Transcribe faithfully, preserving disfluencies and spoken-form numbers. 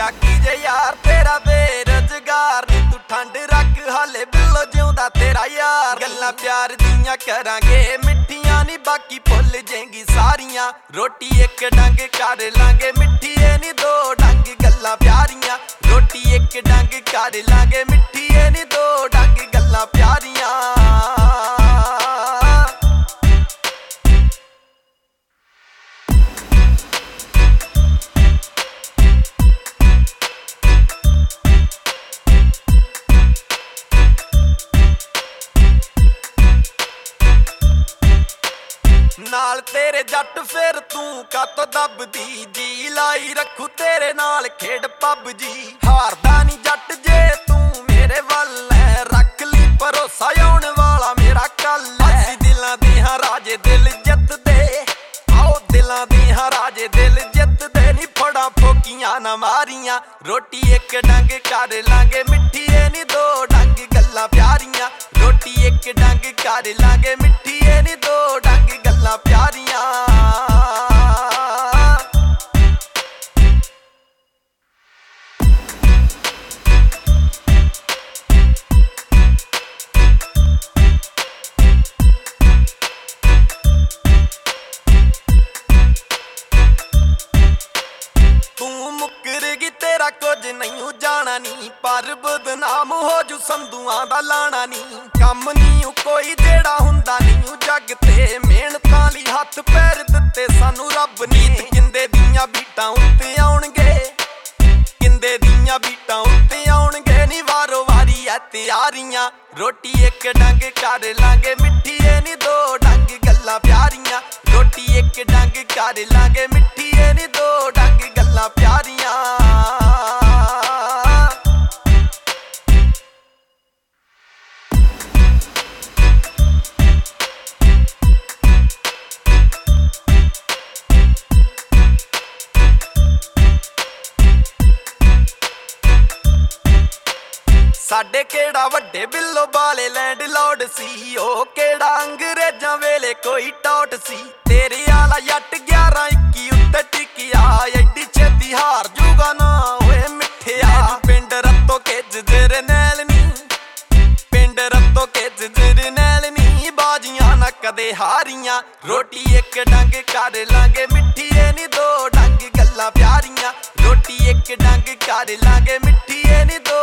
ਹੋਇਆ ਕੀ ਜੇ यार तेरा बेरोजगार नी तू ठंड रख हाले बिल्लो जिउंदा तेरा यार गल्लां प्यार दियां करांगे मिठियां नी बाकी भुल जाएंगी सारियां रोटी एक डंग कर लांगे मिठी नी दो डंग गल्लां प्यारियां रोटी एक डंग कर लांगे मिठी नी दो डंग गल्लां प्यारियां नाल तेरे जट फिर तू कत दबदी जी लाई रखू तेरे नाल खेड पब जी हारदा नी जट जे तू मेरे वल रख ली भरोसा आउण वाला मेरा कल है दिलां दी हां राजे दिल जित दे आओ दिलां दी हां राजे दिल जित दे नी फड़ा फोकियां ना मारियां रोटी एक डंग कर लांगे मिठी नी दो डंग गल्लां प्यारियां रोटी एक डंग कर लांगे मिठी नी दो डंग गल्लां प्यारियां तेरा कुछ नहीं जाना नी पर बदनाम हो जू संधुआं दा लाना नी कम नहीं कोई जेड़ा हुंदा नहीं जग ते मेहनतां लई हथ पैर दित्ते सानू रब ने किंदे दियां बीटां उत्ते आउणगे किंदे दियां बीटां उत्ते आउणगे नी वारो वारी ऐ तैयारियां रोटी एक डंग कर लांगे मिठी नी दो डंग गल्लां प्यारियां रोटी एक डंग कर लांगे मिठी नी दो डंग गल्लां प्यारियां साडे केड़ा वड्डे बिल्लो बाले लैंड लॉर्ड सी ओ केड़ा अंग्रेजां वेले कोई टॉट सी तेरे आला जट ग्यारह इक्की उत्ते टिकिया एडी छेती हार जूगा ना ओए मिठिया पिंड रत्तो के जजर नैल नी पिंड रत्तो के जजर नैल नी बाजियां ना कदे हारियां रोटी एक डंग कर लांगे मिठी नी दो डंग गल्लां प्यारियां रोटी एक डंग कर लांगे मिठी नी दो